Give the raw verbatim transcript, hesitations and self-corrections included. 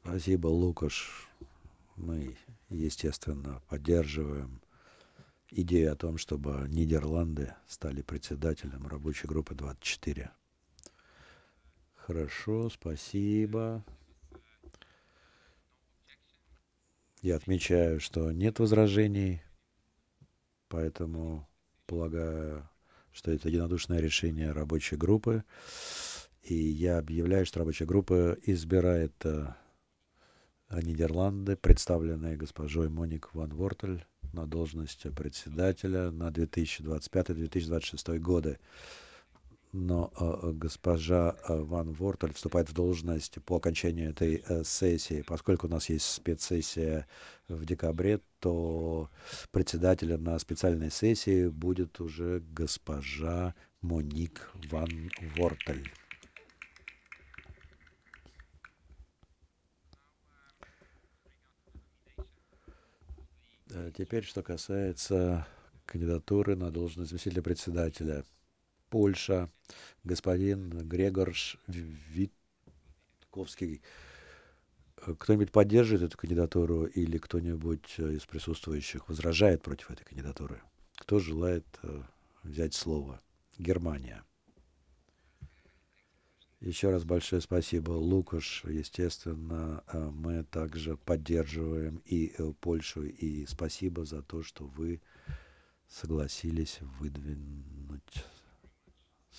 Спасибо, Лукаш. Мы, естественно, поддерживаем идею о том, чтобы Нидерланды стали председателем рабочей группы двадцать четыре. Хорошо, спасибо. Я отмечаю, что нет возражений, поэтому полагаю, что это единодушное решение рабочей группы. И я объявляю, что рабочая группа избирает э, Нидерланды, представленные госпожой Моник ван Вортель, на должность председателя на две тысячи двадцать пятый — две тысячи двадцать шестой годы. Но э, госпожа э, ван Вортель вступает в должность по окончании этой э, сессии. Поскольку у нас есть спецсессия в декабре, то председателем на специальной сессии будет уже госпожа Моник ван Вортель. Теперь, что касается кандидатуры на должность заместителя председателя. Польша, господин Грегорш Витковский. Кто-нибудь поддерживает эту кандидатуру или кто-нибудь из присутствующих возражает против этой кандидатуры? Кто желает взять слово? Германия. Еще раз большое спасибо, Лукаш. Естественно, мы также поддерживаем и Польшу, и спасибо за то, что вы согласились выдвинуть